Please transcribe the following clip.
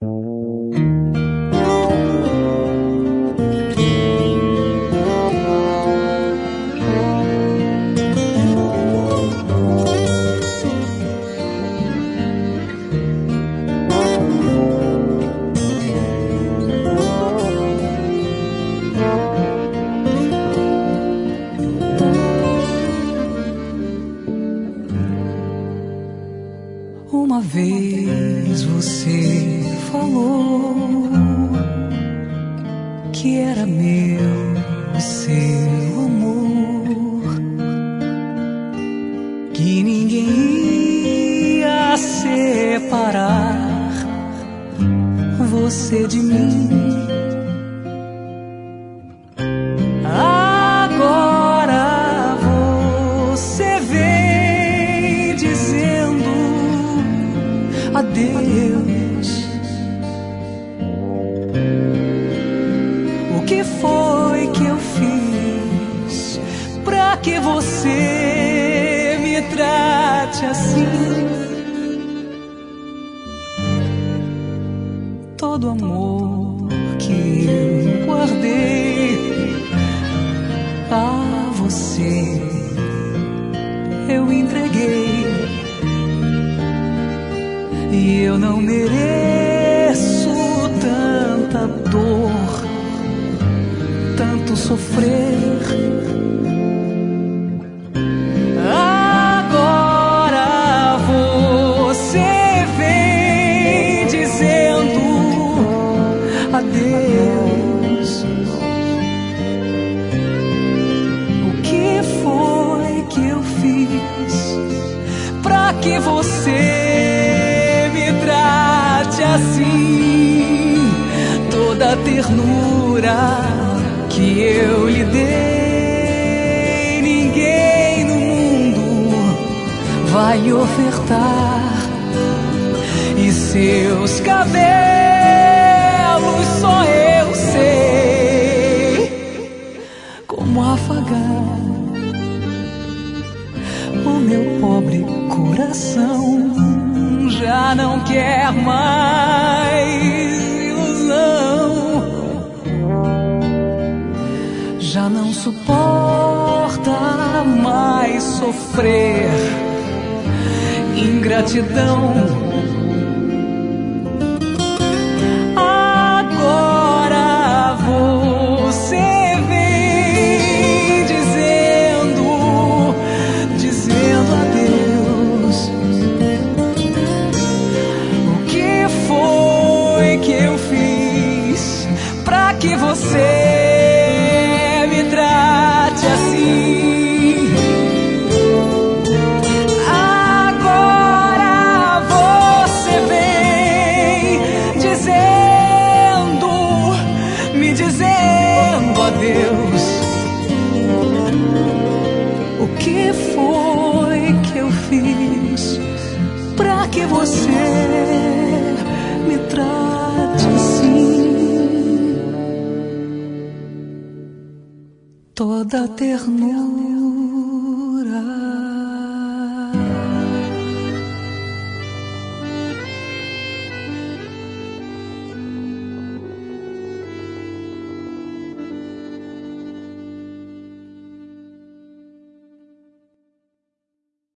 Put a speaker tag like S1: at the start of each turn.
S1: Uma vez você falou que era meu e seu amor, que ninguém ia separar você de mim. Agora você vem dizendo adeus. O que foi que eu fiz pra que você me trate assim? Todo amor que eu guardei a você eu entreguei. E eu não mereço tanta dor, tanto sofrer. Agora você vem dizendo adeus. O que foi que eu fiz pra que você assim? Toda a ternura que eu lhe dei, ninguém no mundo vai lhe ofertar. E seus cabelos só eu sei como afagar o meu pobre coração. Já não quer mais ilusão, já não suporta mais sofrer ingratidão. Agora você vem dizendo adeus. Que eu fiz pra que você me trate assim? Agora você vem me dizendo adeus. O que foi que eu fiz pra que você me trate assim? Toda a ternura